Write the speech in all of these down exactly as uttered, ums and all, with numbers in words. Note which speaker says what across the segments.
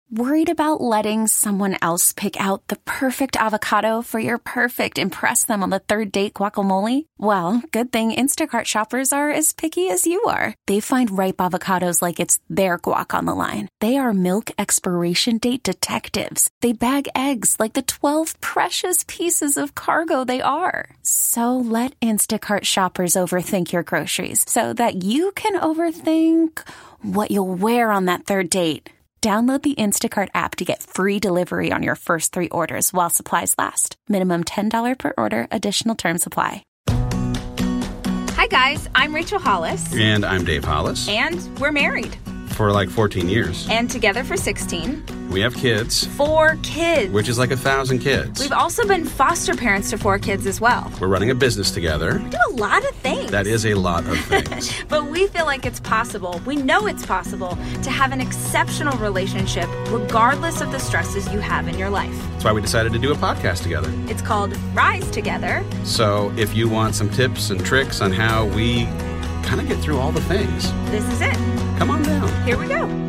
Speaker 1: Worried about letting someone else pick out the perfect avocado for your perfect impress them on the third date guacamole? Well, good thing Instacart shoppers are as picky as you are. They find ripe avocados like it's their guac on the line. They are milk expiration date detectives. They bag eggs like the twelve precious pieces of cargo they are. So let Instacart shoppers overthink your groceries so that you can overthink what you'll wear on that third date. Download the Instacart app to get free delivery on your first three orders while supplies last. Minimum ten dollars per order. Additional terms apply.
Speaker 2: Hi, guys. I'm Rachel Hollis.
Speaker 3: And I'm Dave Hollis.
Speaker 2: And we're married.
Speaker 3: For like fourteen years.
Speaker 2: And together for sixteen.
Speaker 3: We have kids.
Speaker 2: Four kids.
Speaker 3: Which is like a thousand kids.
Speaker 2: We've also been foster parents to four kids as well.
Speaker 3: We're running a business together.
Speaker 2: We do a lot of things.
Speaker 3: That is a lot of things.
Speaker 2: But we feel like it's possible, we know it's possible, to have an exceptional relationship regardless of the stresses you have in your life.
Speaker 3: That's why we decided to do a podcast together.
Speaker 2: It's called Rise Together.
Speaker 3: So if you want some tips and tricks on how we kind of get through all the things,
Speaker 2: this is it.
Speaker 3: Come on down.
Speaker 2: Here we go.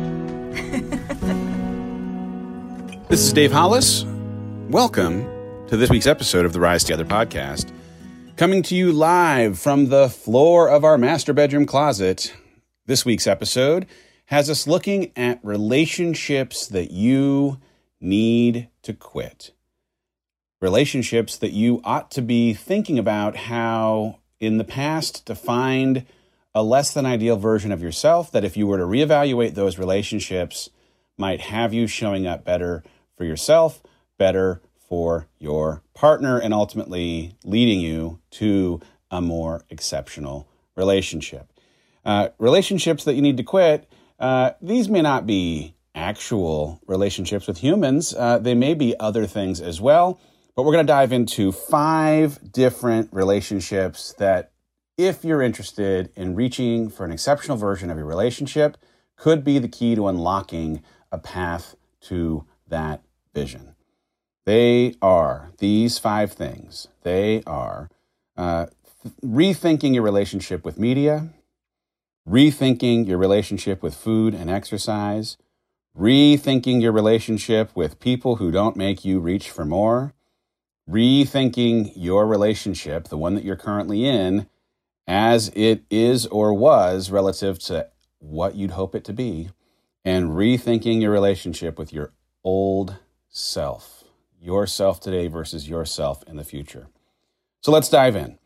Speaker 3: This is Dave Hollis. Welcome to this week's episode of the Rise Together podcast. Coming to you live from the floor of our master bedroom closet. This week's episode has us looking at relationships that you need to quit. Relationships that you ought to be thinking about how in the past defined a less than ideal version of yourself that if you were to reevaluate those relationships might have you showing up better for yourself, better for your partner, and ultimately leading you to a more exceptional relationship. Uh, relationships that you need to quit, uh, these may not be actual relationships with humans. Uh, they may be other things as well, but we're going to dive into five different relationships that if you're interested in reaching for an exceptional version of your relationship, could be the key to unlocking a path to that vision. They are these five things. They are uh, th- rethinking your relationship with media, rethinking your relationship with food and exercise, rethinking your relationship with people who don't make you reach for more, rethinking your relationship, the one that you're currently in, as it is or was relative to what you'd hope it to be, and rethinking your relationship with your old self, yourself today versus yourself in the future. So let's dive in.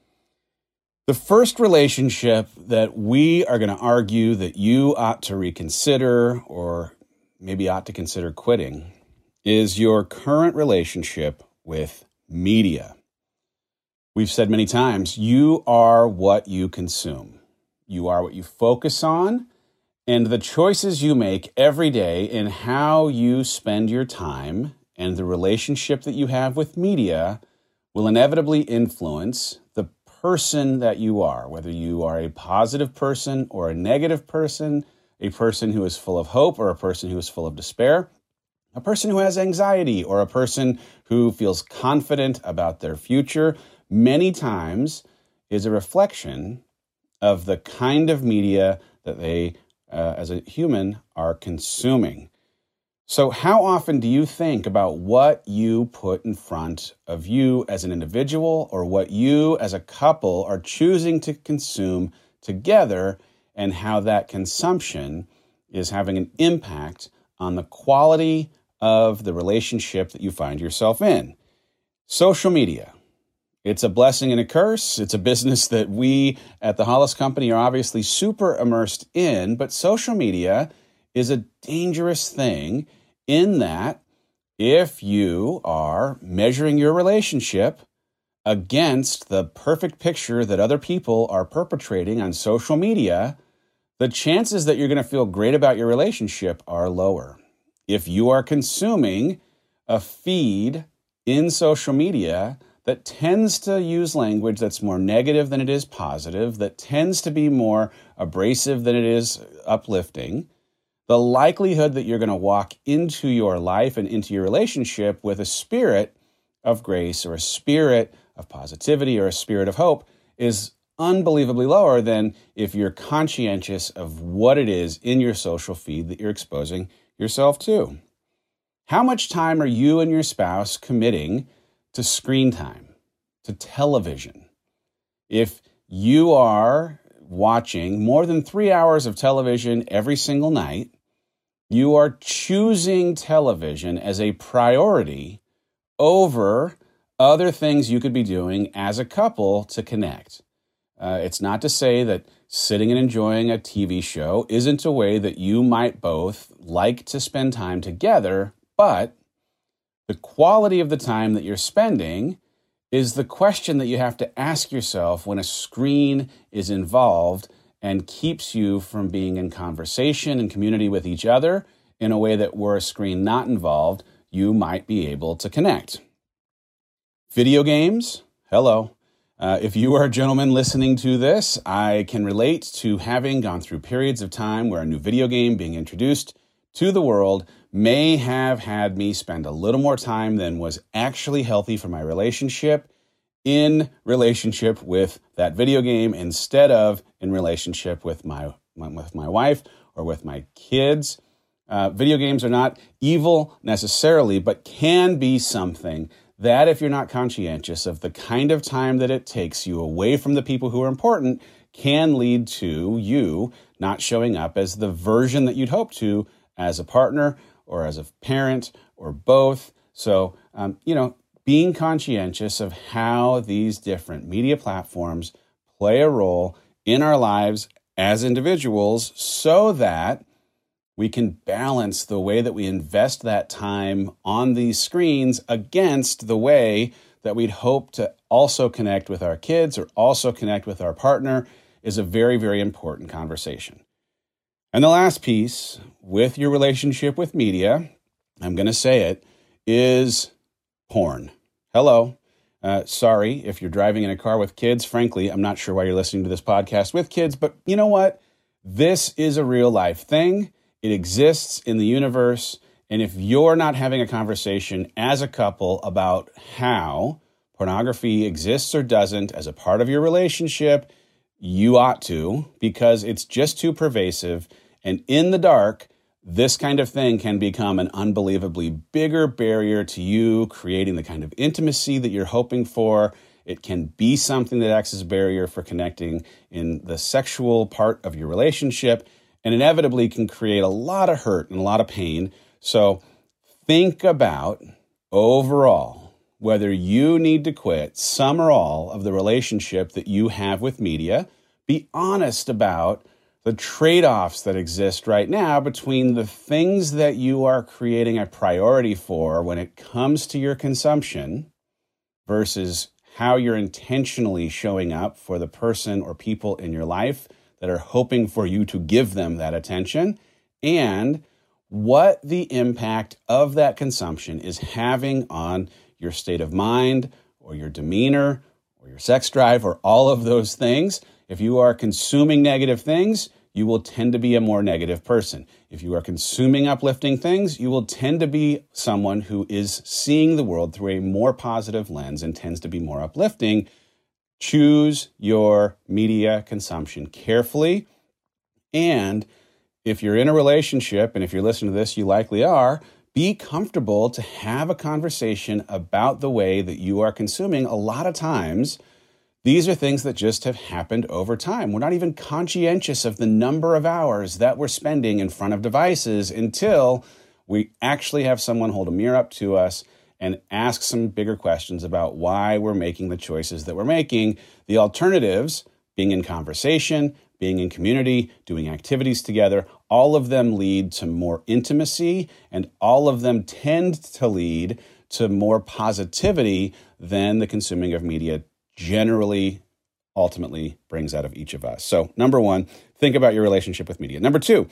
Speaker 3: The first relationship that we are going to argue that you ought to reconsider or maybe ought to consider quitting is your current relationship with media. We've said many times, you are what you consume. You are what you focus on, and the choices you make every day in how you spend your time and the relationship that you have with media will inevitably influence the person that you are, whether you are a positive person or a negative person, a person who is full of hope or a person who is full of despair, a person who has anxiety or a person who feels confident about their future, many times is a reflection of the kind of media that they Uh, as a human, are consuming. So how often do you think about what you put in front of you as an individual or what you as a couple are choosing to consume together and how that consumption is having an impact on the quality of the relationship that you find yourself in? Social media. It's a blessing and a curse. It's a business that we at the Hollis Company are obviously super immersed in, but social media is a dangerous thing in that if you are measuring your relationship against the perfect picture that other people are perpetrating on social media, the chances that you're going to feel great about your relationship are lower. If you are consuming a feed in social media that tends to use language that's more negative than it is positive, that tends to be more abrasive than it is uplifting, the likelihood that you're going to walk into your life and into your relationship with a spirit of grace or a spirit of positivity or a spirit of hope is unbelievably lower than if you're conscientious of what it is in your social feed that you're exposing yourself to. How much time are you and your spouse committing to screen time, to television? If you are watching more than three hours of television every single night, you are choosing television as a priority over other things you could be doing as a couple to connect. Uh, it's not to say that sitting and enjoying a T V show isn't a way that you might both like to spend time together, but the quality of the time that you're spending is the question that you have to ask yourself when a screen is involved and keeps you from being in conversation and community with each other in a way that were a screen not involved, you might be able to connect. Video games, hello. Uh, if you are a gentleman listening to this, I can relate to having gone through periods of time where a new video game being introduced to the world may have had me spend a little more time than was actually healthy for my relationship in relationship with that video game instead of in relationship with my, my with my wife or with my kids. Uh, video games are not evil necessarily, but can be something that if you're not conscientious of the kind of time that it takes you away from the people who are important, can lead to you not showing up as the version that you'd hope to as a partner or as a parent or both. So, um, you know, being conscientious of how these different media platforms play a role in our lives as individuals so that we can balance the way that we invest that time on these screens against the way that we'd hope to also connect with our kids or also connect with our partner is a very, very important conversation. And the last piece with your relationship with media, I'm going to say it, is porn. Hello. Uh, sorry if you're driving in a car with kids. Frankly, I'm not sure why you're listening to this podcast with kids, but you know what? This is a real life thing. It exists in the universe. And if you're not having a conversation as a couple about how pornography exists or doesn't as a part of your relationship, you ought to, because it's just too pervasive. And in the dark, this kind of thing can become an unbelievably bigger barrier to you creating the kind of intimacy that you're hoping for. It can be something that acts as a barrier for connecting in the sexual part of your relationship, and inevitably can create a lot of hurt and a lot of pain. So think about overall whether you need to quit some or all of the relationship that you have with media. Be honest about the trade-offs that exist right now between the things that you are creating a priority for when it comes to your consumption versus how you're intentionally showing up for the person or people in your life that are hoping for you to give them that attention, and what the impact of that consumption is having on your state of mind or your demeanor or your sex drive or all of those things. If you are consuming negative things, you will tend to be a more negative person. If you are consuming uplifting things, you will tend to be someone who is seeing the world through a more positive lens and tends to be more uplifting. Choose your media consumption carefully. And if you're in a relationship, and if you're listening to this, you likely are, be comfortable to have a conversation about the way that you are consuming. A lot of times, these are things that just have happened over time. We're not even conscientious of the number of hours that we're spending in front of devices until we actually have someone hold a mirror up to us and ask some bigger questions about why we're making the choices that we're making. The alternatives, being in conversation, being in community, doing activities together, all of them lead to more intimacy, and all of them tend to lead to more positivity than the consuming of media generally ultimately brings out of each of us. So number one, think about your relationship with media. Number two,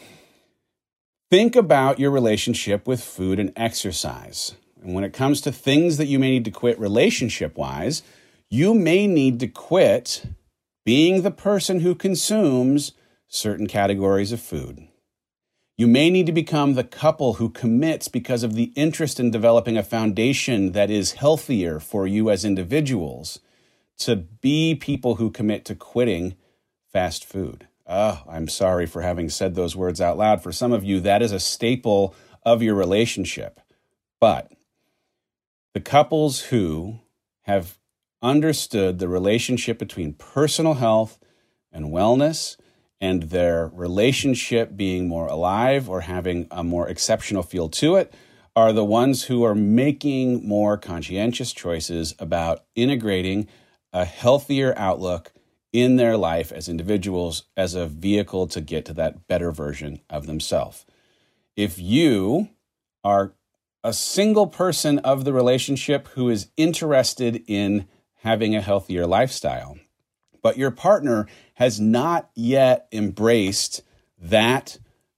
Speaker 3: think about your relationship with food and exercise. And when it comes to things that you may need to quit relationship-wise, you may need to quit being the person who consumes certain categories of food. You may need to become the couple who commits because of the interest in developing a foundation that is healthier for you as individuals, to be people who commit to quitting fast food. Oh, I'm sorry for having said those words out loud. For some of you, that is a staple of your relationship. But the couples who have understood the relationship between personal health and wellness and their relationship being more alive or having a more exceptional feel to it are the ones who are making more conscientious choices about integrating a healthier outlook in their life as individuals as a vehicle to get to that better version of themselves. If you are a single person of the relationship who is interested in having a healthier lifestyle, but your partner has not yet embraced that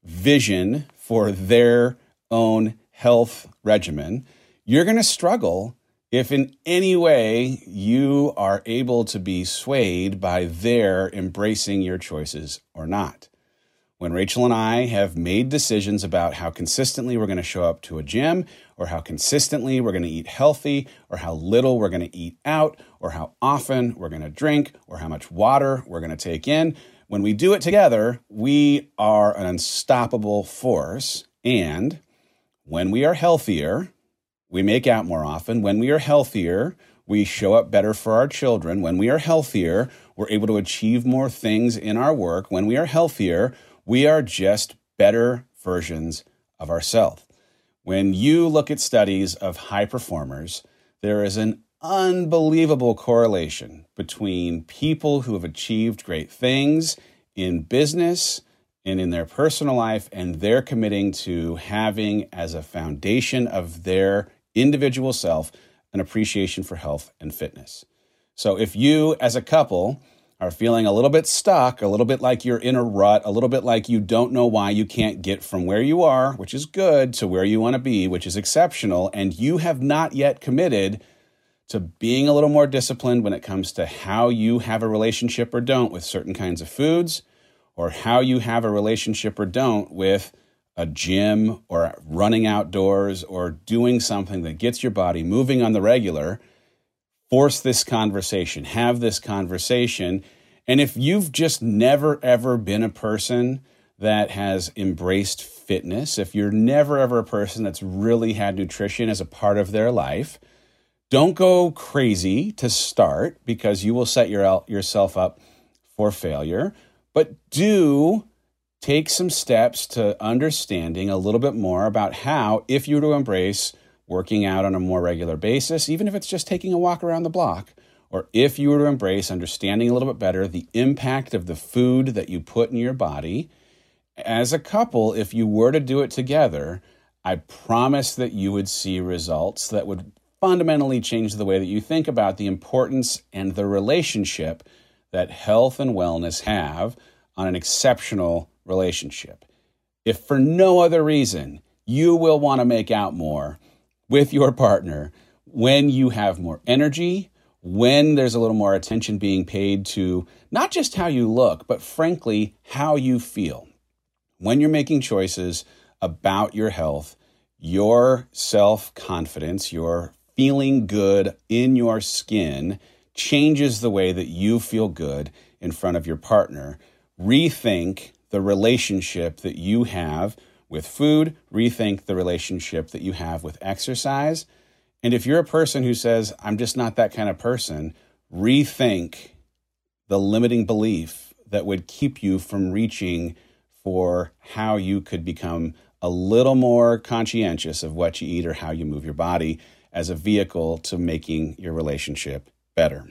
Speaker 3: vision for their own health regimen, you're going to struggle if in any way you are able to be swayed by their embracing your choices or not. When Rachel and I have made decisions about how consistently we're going to show up to a gym, or how consistently we're going to eat healthy, or how little we're going to eat out, or how often we're going to drink, or how much water we're going to take in, when we do it together, we are an unstoppable force. And when we are healthier, we make out more often. When we are healthier, we show up better for our children. When we are healthier, we're able to achieve more things in our work. When we are healthier, we are just better versions of ourselves. When you look at studies of high performers, there is an unbelievable correlation between people who have achieved great things in business and in their personal life, and they're committing to having as a foundation of their individual self an appreciation for health and fitness. So if you as a couple are feeling a little bit stuck, a little bit like you're in a rut, a little bit like you don't know why you can't get from where you are, which is good, to where you want to be, which is exceptional, and you have not yet committed to being a little more disciplined when it comes to how you have a relationship or don't with certain kinds of foods, or how you have a relationship or don't with a gym or running outdoors or doing something that gets your body moving on the regular, force this conversation, have this conversation. And if you've just never, ever been a person that has embraced fitness, if you're never, ever a person that's really had nutrition as a part of their life, don't go crazy to start, because you will set your, yourself up for failure. But do take some steps to understanding a little bit more about how, if you were to embrace working out on a more regular basis, even if it's just taking a walk around the block, or if you were to embrace understanding a little bit better the impact of the food that you put in your body, as a couple, if you were to do it together, I promise that you would see results that would fundamentally change the way that you think about the importance and the relationship that health and wellness have on an exceptional relationship. If for no other reason, you will want to make out more with your partner when you have more energy, when there's a little more attention being paid to not just how you look, but frankly, how you feel. When you're making choices about your health, your self-confidence, your feeling good in your skin changes the way that you feel good in front of your partner. Rethink the relationship that you have with food, rethink the relationship that you have with exercise. And if you're a person who says, I'm just not that kind of person, rethink the limiting belief that would keep you from reaching for how you could become a little more conscientious of what you eat or how you move your body as a vehicle to making your relationship better.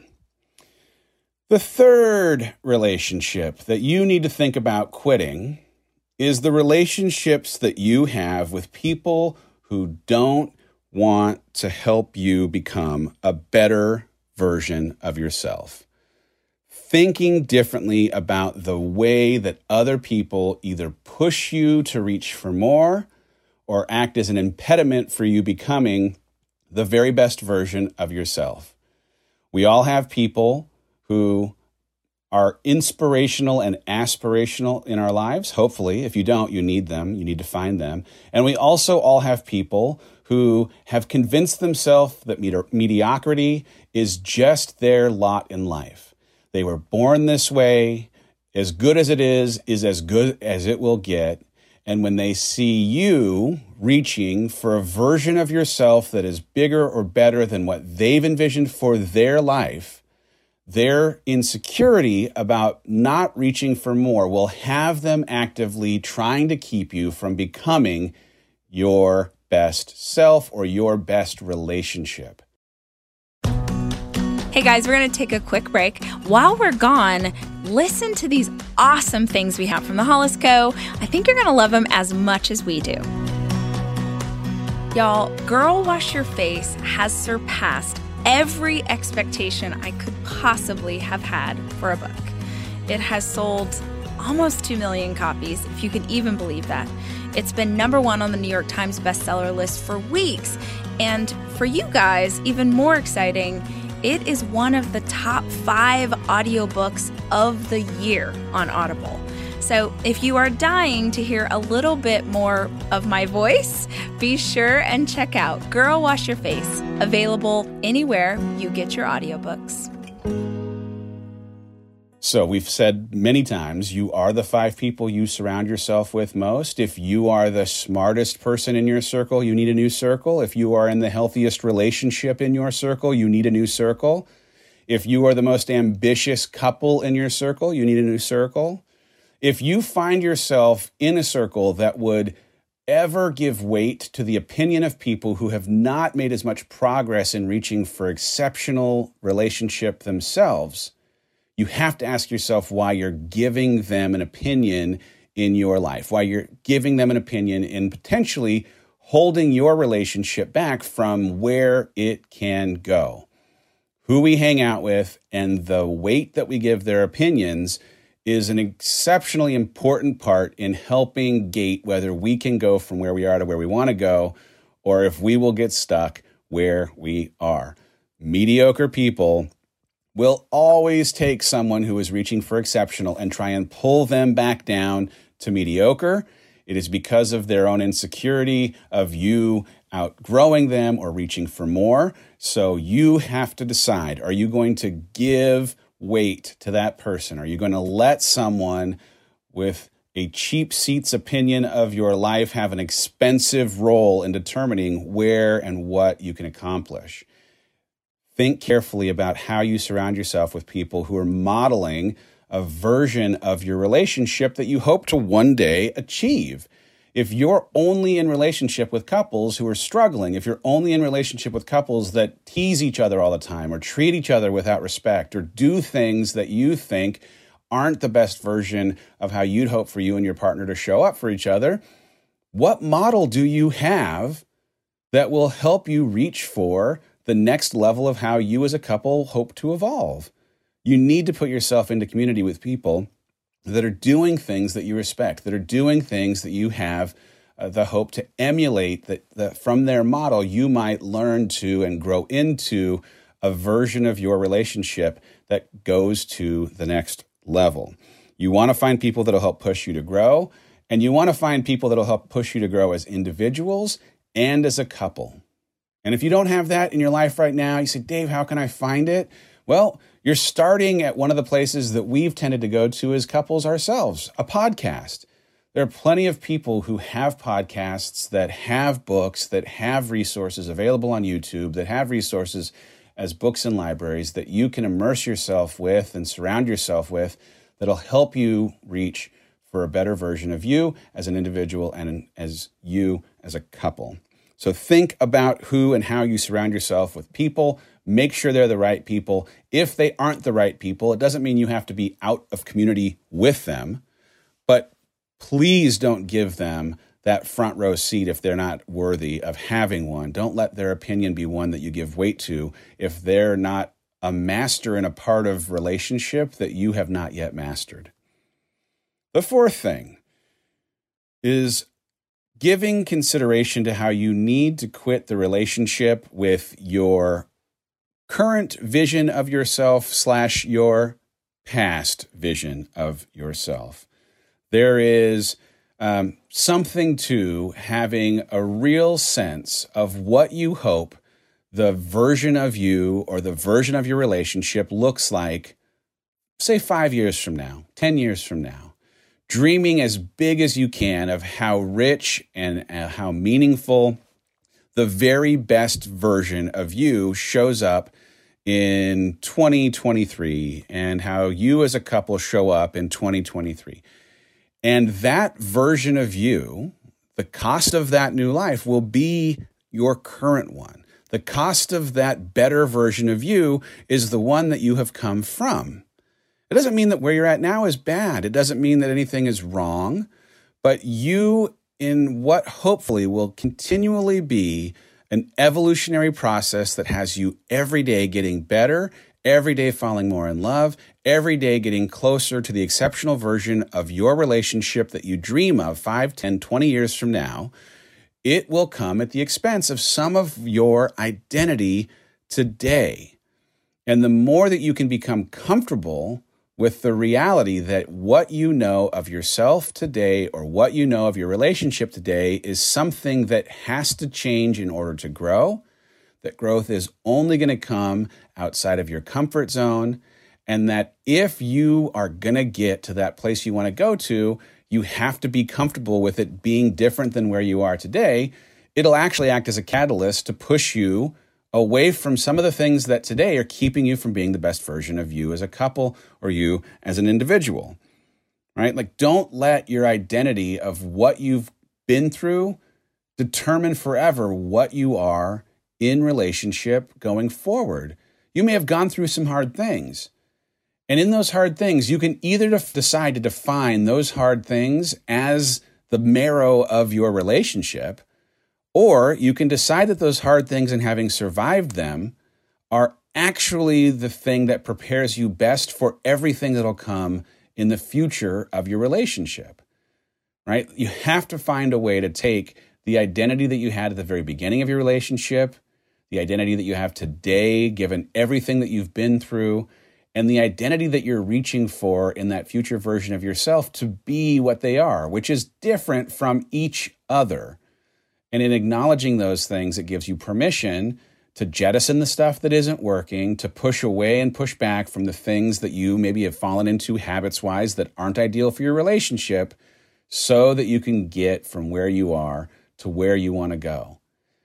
Speaker 3: The third relationship that you need to think about quitting is the relationships that you have with people who don't want to help you become a better version of yourself. Thinking differently about the way that other people either push you to reach for more or act as an impediment for you becoming the very best version of yourself. We all have people who are inspirational and aspirational in our lives. Hopefully, if you don't, you need them. You need to find them. And we also all have people who have convinced themselves that medi- mediocrity is just their lot in life. They were born this way. As good as it is, is as good as it will get. And when they see you reaching for a version of yourself that is bigger or better than what they've envisioned for their life, their insecurity about not reaching for more will have them actively trying to keep you from becoming your best self or your best relationship.
Speaker 2: Hey guys, we're going to take a quick break. While we're gone, listen to these awesome things we have from the Hollis Co. I think you're going to love them as much as we do. Y'all, Girl Wash Your Face has surpassed every expectation I could possibly have had for a book. It has sold almost two million copies, if you can even believe that. It's been number one on the New York Times bestseller list for weeks. And for you guys, even more exciting, it is one of the top five audiobooks of the year on Audible. So if you are dying to hear a little bit more of my voice, be sure and check out Girl Wash Your Face, available anywhere you get your audiobooks.
Speaker 3: So we've said many times, you are the five people you surround yourself with most. If you are the smartest person in your circle, you need a new circle. If you are in the healthiest relationship in your circle, you need a new circle. If you are the most ambitious couple in your circle, you need a new circle. If you find yourself in a circle that would ever give weight to the opinion of people who have not made as much progress in reaching for exceptional relationship themselves, you have to ask yourself why you're giving them an opinion in your life, why you're giving them an opinion in potentially holding your relationship back from where it can go. Who we hang out with and the weight that we give their opinions is an exceptionally important part in helping gate whether we can go from where we are to where we want to go, or if we will get stuck where we are. Mediocre people will always take someone who is reaching for exceptional and try and pull them back down to mediocre. It is because of their own insecurity of you outgrowing them or reaching for more. So you have to decide, are you going to give weight to that person? Are you going to let someone with a cheap seat's opinion of your life have an expensive role in determining where and what you can accomplish? Think carefully about how you surround yourself with people who are modeling a version of your relationship that you hope to one day achieve. If you're only in relationship with couples who are struggling, if you're only in relationship with couples that tease each other all the time or treat each other without respect or do things that you think aren't the best version of how you'd hope for you and your partner to show up for each other, what model do you have that will help you reach for the next level of how you as a couple hope to evolve? You need to put yourself into community with people that are doing things that you respect, that are doing things that you have uh, the hope to emulate, that, that from their model you might learn to and grow into a version of your relationship that goes to the next level. You want to find people that will help push you to grow, and you want to find people that will help push you to grow as individuals and as a couple. And if you don't have that in your life right now, you say, Dave, how can I find it? Well, you're starting at one of the places that we've tended to go to as couples ourselves, a podcast. There are plenty of people who have podcasts, that have books, that have resources available on YouTube, that have resources as books and libraries that you can immerse yourself with and surround yourself with that'll help you reach for a better version of you as an individual and as you as a couple. So think about who and how you surround yourself with people. Make sure they're the right people. If they aren't the right people, it doesn't mean you have to be out of community with them, but please don't give them that front row seat if they're not worthy of having one. Don't let their opinion be one that you give weight to if they're not a master in a part of relationship that you have not yet mastered. The fourth thing is giving consideration to how you need to quit the relationship with your current vision of yourself slash your past vision of yourself. There is um, something to having a real sense of what you hope the version of you or the version of your relationship looks like, say, five years from now, ten years from now. dreaming as big as you can of how rich and uh, how meaningful the very best version of you shows up in twenty twenty-three, and how you as a couple show up in twenty twenty-three. And that version of you, the cost of that new life will be your current one. The cost of that better version of you is the one that you have come from. It doesn't mean that where you're at now is bad. It doesn't mean that anything is wrong, but you, in what hopefully will continually be an evolutionary process that has you every day getting better, every day falling more in love, every day getting closer to the exceptional version of your relationship that you dream of five, ten, twenty years from now, it will come at the expense of some of your identity today. And the more that you can become comfortable with the reality that what you know of yourself today or what you know of your relationship today is something that has to change in order to grow, that growth is only going to come outside of your comfort zone, and that if you are going to get to that place you want to go to, you have to be comfortable with it being different than where you are today. It'll actually act as a catalyst to push you away from some of the things that today are keeping you from being the best version of you as a couple or you as an individual, right? Like, don't let your identity of what you've been through determine forever what you are in relationship going forward. You may have gone through some hard things. And in those hard things, you can either def- decide to define those hard things as the marrow of your relationship, or you can decide that those hard things and having survived them are actually the thing that prepares you best for everything that'll come in the future of your relationship, right? You have to find a way to take the identity that you had at the very beginning of your relationship, the identity that you have today, given everything that you've been through, and the identity that you're reaching for in that future version of yourself to be what they are, which is different from each other. And in acknowledging those things, it gives you permission to jettison the stuff that isn't working, to push away and push back from the things that you maybe have fallen into habits-wise that aren't ideal for your relationship, so that you can get from where you are to where you want to go.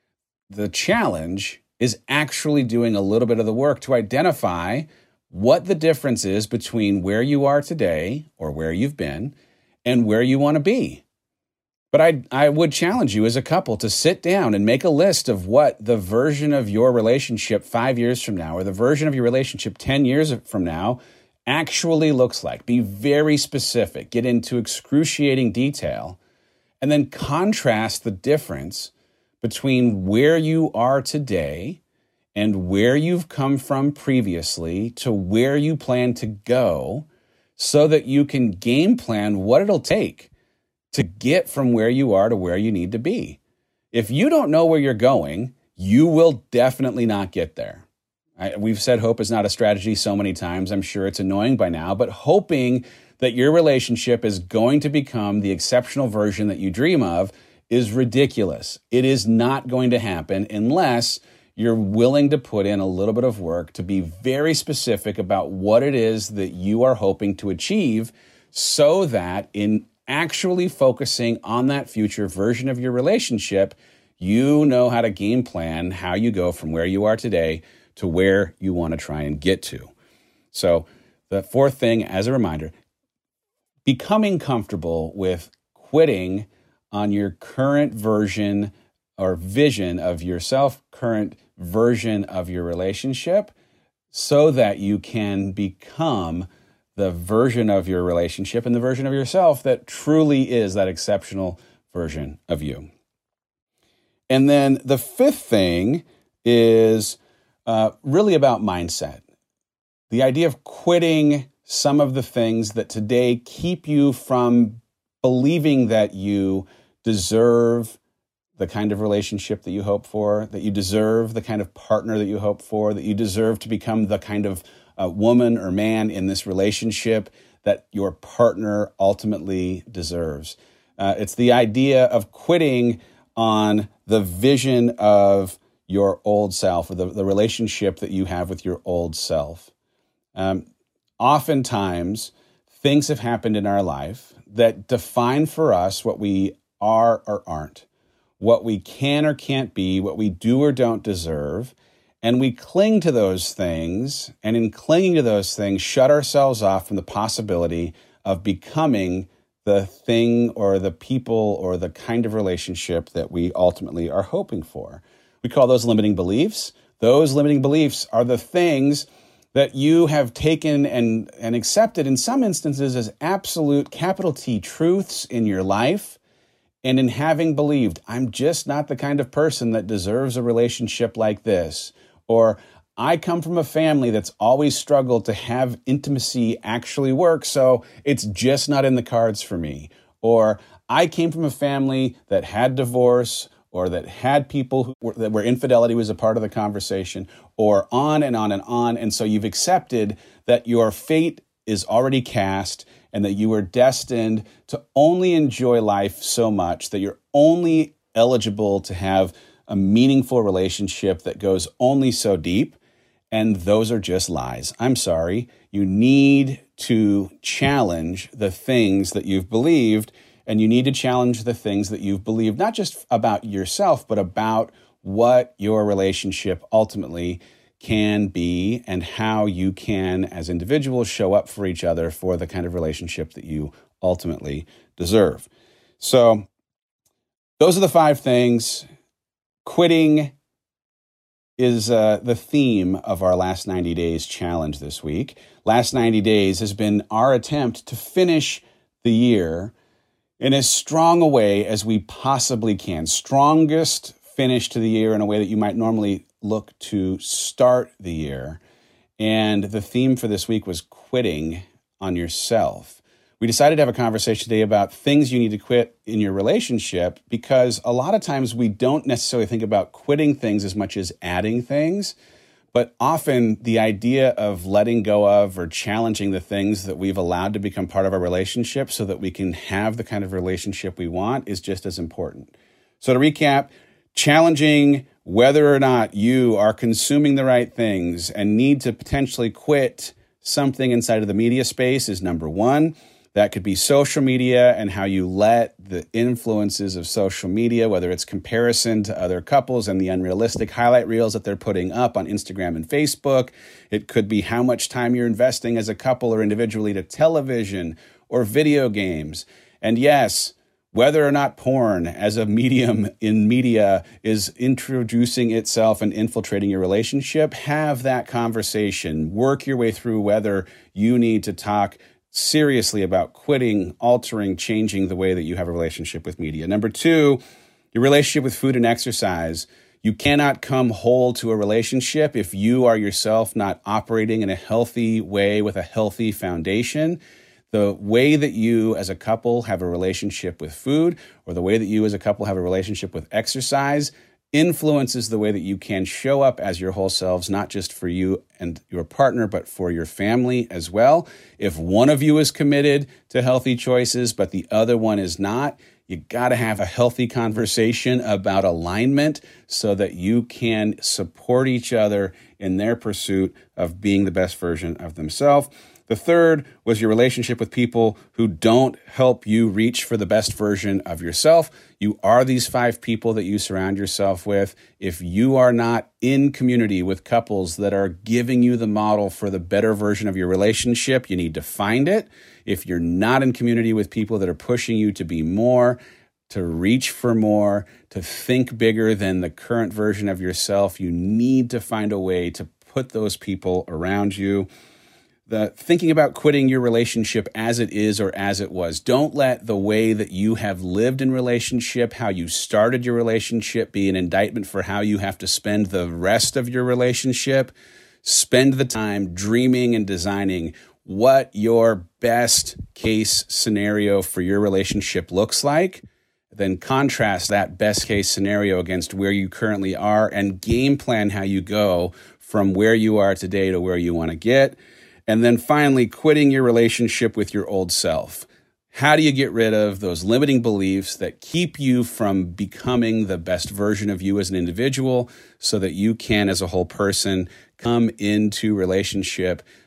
Speaker 3: The challenge is actually doing a little bit of the work to identify what the difference is between where you are today or where you've been and where you want to be. But I I would challenge you as a couple to sit down and make a list of what the version of your relationship five years from now or the version of your relationship ten years from now actually looks like. Be very specific, get into excruciating detail, and then contrast the difference between where you are today and where you've come from previously to where you plan to go, so that you can game plan what it'll take to get from where you are to where you need to be. If you don't know where you're going, you will definitely not get there. I, we've said hope is not a strategy so many times. I'm sure it's annoying by now, but hoping that your relationship is going to become the exceptional version that you dream of is ridiculous. It is not going to happen unless you're willing to put in a little bit of work to be very specific about what it is that you are hoping to achieve, so that in actually focusing on that future version of your relationship, you know how to game plan how you go from where you are today to where you want to try and get to. So the fourth thing, as a reminder, becoming comfortable with quitting on your current version or vision of yourself, current version of your relationship, so that you can become the version of your relationship and the version of yourself that truly is that exceptional version of you. And then the fifth thing is uh, really about mindset. The idea of quitting some of the things that today keep you from believing that you deserve the kind of relationship that you hope for, that you deserve the kind of partner that you hope for, that you deserve to become the kind of uh, woman or man in this relationship that your partner ultimately deserves. Uh, it's the idea of quitting on the vision of your old self, or the, the relationship that you have with your old self. Um, oftentimes, things have happened in our life that define for us what we are or aren't, what we can or can't be, what we do or don't deserve. And we cling to those things, and in clinging to those things, shut ourselves off from the possibility of becoming the thing or the people or the kind of relationship that we ultimately are hoping for. We call those limiting beliefs. Those limiting beliefs are the things that you have taken and, and accepted in some instances as absolute capital T truths in your life. And in having believed, I'm just not the kind of person that deserves a relationship like this, or I come from a family that's always struggled to have intimacy actually work, so it's just not in the cards for me. Or I came from a family that had divorce, or that had people who were, that where infidelity was a part of the conversation, or on and on and on. And so you've accepted that your fate is already cast and that you are destined to only enjoy life so much, that you're only eligible to have a meaningful relationship that goes only so deep. And those are just lies. I'm sorry. You need to challenge the things that you've believed, and you need to challenge the things that you've believed, not just about yourself, but about what your relationship ultimately can be and how you can, as individuals, show up for each other for the kind of relationship that you ultimately deserve. So those are the five things. Quitting is uh, the theme of our Last ninety Days challenge this week. Last ninety Days has been our attempt to finish the year in as strong a way as we possibly can. Strongest finish to the year in a way that you might normally look to start the year. And the theme for this week was quitting on yourself. We decided to have a conversation today about things you need to quit in your relationship, because a lot of times we don't necessarily think about quitting things as much as adding things. But often the idea of letting go of or challenging the things that we've allowed to become part of our relationship so that we can have the kind of relationship we want is just as important. So to recap, challenging whether or not you are consuming the right things and need to potentially quit something inside of the media space is number one. That could be social media and how you let the influences of social media, whether it's comparison to other couples and the unrealistic highlight reels that they're putting up on Instagram and Facebook. It could be how much time you're investing as a couple or individually to television or video games. And yes, whether or not porn as a medium in media is introducing itself and infiltrating your relationship, have that conversation. Work your way through whether you need to talk seriously about quitting, altering, changing the way that you have a relationship with media. Number two, your relationship with food and exercise. You cannot come whole to a relationship if you are yourself not operating in a healthy way with a healthy foundation. The way that you as a couple have a relationship with food, or the way that you as a couple have a relationship with exercise, influences the way that you can show up as your whole selves, not just for you and your partner, but for your family as well. If one of you is committed to healthy choices, but the other one is not, you got to have a healthy conversation about alignment so that you can support each other in their pursuit of being the best version of themselves. The third was your relationship with people who don't help you reach for the best version of yourself. You are these five people that you surround yourself with. If you are not in community with couples that are giving you the model for the better version of your relationship, you need to find it. If you're not in community with people that are pushing you to be more, to reach for more, to think bigger than the current version of yourself, you need to find a way to put those people around you. The thinking about quitting your relationship as it is or as it was. Don't let the way that you have lived in relationship, how you started your relationship, be an indictment for how you have to spend the rest of your relationship. Spend the time dreaming and designing what your best case scenario for your relationship looks like. Then contrast that best case scenario against where you currently are and game plan how you go from where you are today to where you want to get. And then finally, quitting your relationship with your old self. How do you get rid of those limiting beliefs that keep you from becoming the best version of you as an individual so that you can, as a whole person, come into relationship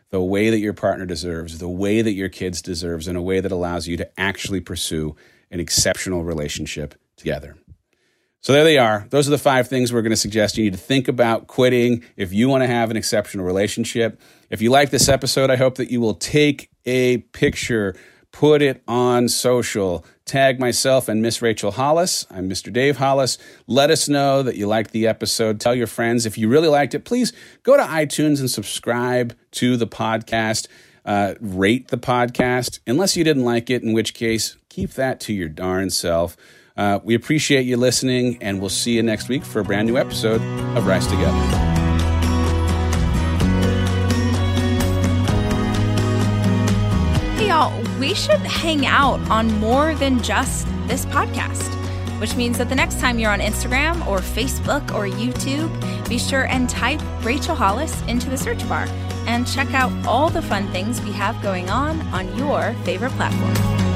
Speaker 3: the way that your partner deserves, the way that your kids deserves, in a way that allows you to actually pursue an exceptional relationship together. So there they are. Those are the five things we're going to suggest you need to think about quitting if you want to have an exceptional relationship. If you like this episode, I hope that you will take a picture, put it on social, tag myself and Miss Rachel Hollis. I'm Mister Dave Hollis. Let us know that you liked the episode. Tell your friends. If you really liked it, please go to iTunes and subscribe to the podcast. Uh, rate the podcast. Unless you didn't like it, in which case, keep that to your darn self. Uh, we appreciate you listening, and we'll see you next week for a brand new episode of Rise Together.
Speaker 2: Hey, y'all, we should hang out on more than just this podcast, which means that the next time you're on Instagram or Facebook or YouTube, be sure and type Rachel Hollis into the search bar and check out all the fun things we have going on on your favorite platform.